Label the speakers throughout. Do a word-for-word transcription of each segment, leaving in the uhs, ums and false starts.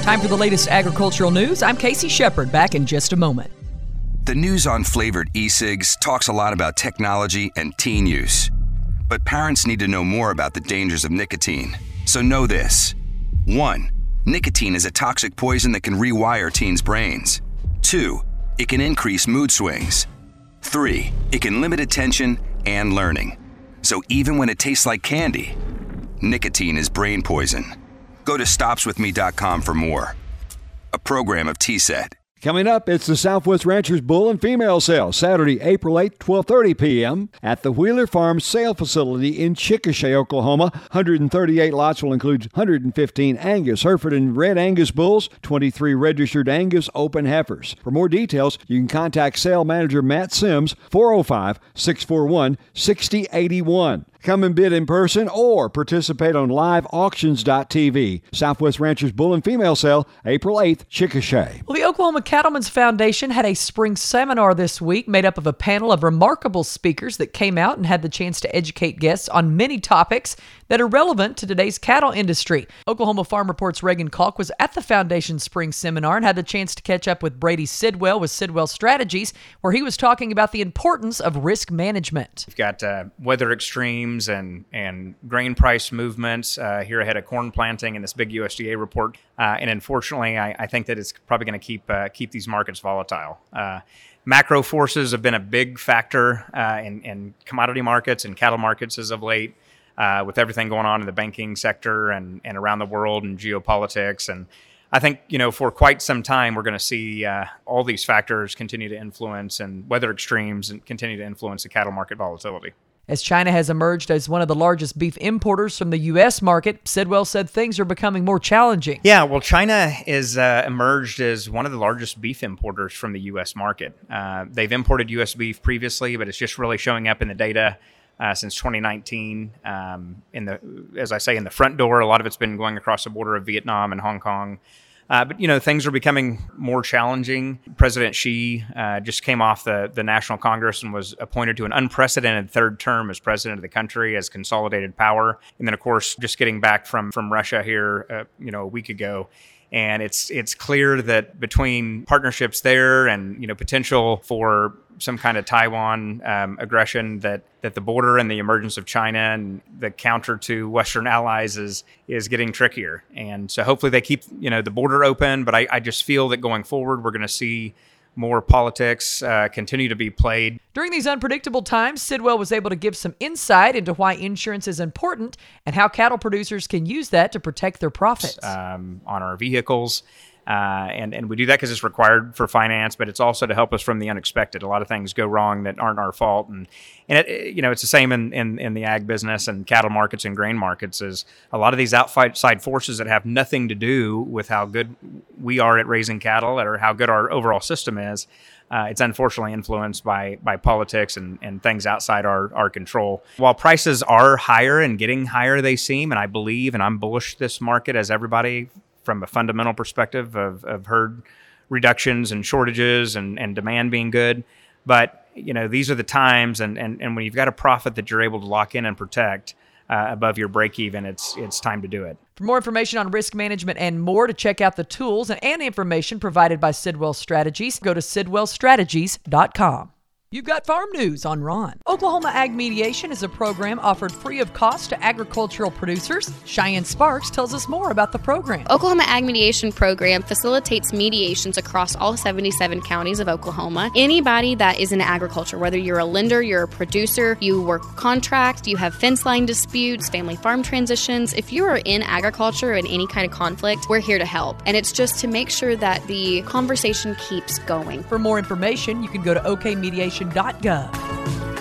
Speaker 1: Time for the latest agricultural news. I'm Casey Shepard, back in just a moment.
Speaker 2: The news on flavored e-cigs talks a lot about technology and teen use. But parents need to know more about the dangers of nicotine. So know this. One, nicotine is a toxic poison that can rewire teens' brains. Two, it can increase mood swings. Three, it can limit attention and learning. So even when it tastes like candy, nicotine is brain poison. Go to stops with me dot com for more. A program of T S E T.
Speaker 3: Coming up, it's the Southwest Ranchers Bull and Female Sale, Saturday, April eighth, twelve thirty p.m. at the Wheeler Farm Sale Facility in Chickasha, Oklahoma. one hundred thirty-eight lots will include one hundred fifteen Angus, Hereford, and Red Angus bulls, twenty-three registered Angus open heifers. For more details, you can contact Sale Manager Matt Sims, four oh five, six four one, six oh eight one. Come and bid in person or participate on live auctions dot t v. Southwest Ranchers Bull and Female Sale, April eighth, Chickasha.
Speaker 1: Well, the Oklahoma Cattlemen's Foundation had a spring seminar this week made up of a panel of remarkable speakers that came out and had the chance to educate guests on many topics that are relevant to today's cattle industry. Oklahoma Farm Report's Reagan Kalk was at the Foundation's spring seminar and had the chance to catch up with Brady Sidwell with Sidwell Strategies, where he was talking about the importance of risk management.
Speaker 4: We've got uh, weather extremes and and grain price movements uh, here ahead of corn planting in this big U S D A report. Uh, and unfortunately, I, I think that it's probably going to keep uh, keep these markets volatile. Uh, macro forces have been a big factor uh, in, in commodity markets and cattle markets as of late, uh, with everything going on in the banking sector and, and around the world and geopolitics. And I think, you know, for quite some time, we're going to see uh, all these factors continue to influence and weather extremes and continue to influence the cattle market volatility.
Speaker 1: As China has emerged as one of the largest beef importers from the U S market, Sidwell said things are becoming more challenging.
Speaker 4: Yeah, well, China is uh, emerged as one of the largest beef importers from the U S market. Uh, they've imported U S beef previously, but it's just really showing up in the data uh, since twenty nineteen. Um, in the, as I say, in the front door, a lot of it's been going across the border of Vietnam and Hong Kong. Uh, but, you know, things are becoming more challenging. President Xi uh, just came off the, the National Congress and was appointed to an unprecedented third term as president of the country, as consolidated power. And then, of course, just getting back from, from Russia here, uh, you know, a week ago. And it's it's clear that between partnerships there and, you know, potential for some kind of Taiwan um, aggression, that, that the border and the emergence of China and the counter to Western allies is is getting trickier. And so hopefully they keep, you know, the border open. But I, I just feel that going forward, we're going to see more politics uh, continue to be played.
Speaker 1: During these unpredictable times, Sidwell was able to give some insight into why insurance is important and how cattle producers can use that to protect their profits.
Speaker 4: Um, on our vehicles. Uh, and, and we do that because it's required for finance, but it's also to help us from the unexpected. A lot of things go wrong that aren't our fault. And, and it, you know, it's the same in, in, in the ag business and cattle markets and grain markets. Is a lot of these outside forces that have nothing to do with how good we are at raising cattle or how good our overall system is. Uh, it's unfortunately influenced by by politics and, and things outside our, our control. While prices are higher and getting higher, they seem, and I believe, and I'm bullish this market as everybody from a fundamental perspective of, of herd reductions and shortages and, and demand being good. But, you know, these are the times, and, and, and when you've got a profit that you're able to lock in and protect uh, above your break even, it's it's time to do it.
Speaker 1: For more information on risk management and more, to check out the tools and, and information provided by Sidwell Strategies, go to sidwell strategies dot com. You've got farm news on Ron. Oklahoma Ag Mediation is a program offered free of cost to agricultural producers. Cheyenne Sparks tells us more about the program.
Speaker 5: Oklahoma Ag Mediation Program facilitates mediations across all seventy-seven counties of Oklahoma. Anybody that is in agriculture, whether you're a lender, you're a producer, you work contract, you have fence line disputes, family farm transitions, if you are in agriculture in any kind of conflict, we're here to help. And it's just to make sure that the conversation keeps going.
Speaker 1: For more information, you can go to o k mediation dot gov.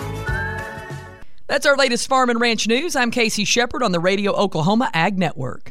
Speaker 1: That's our latest farm and ranch news. I'm Casey Shepard on the Radio Oklahoma Ag Network.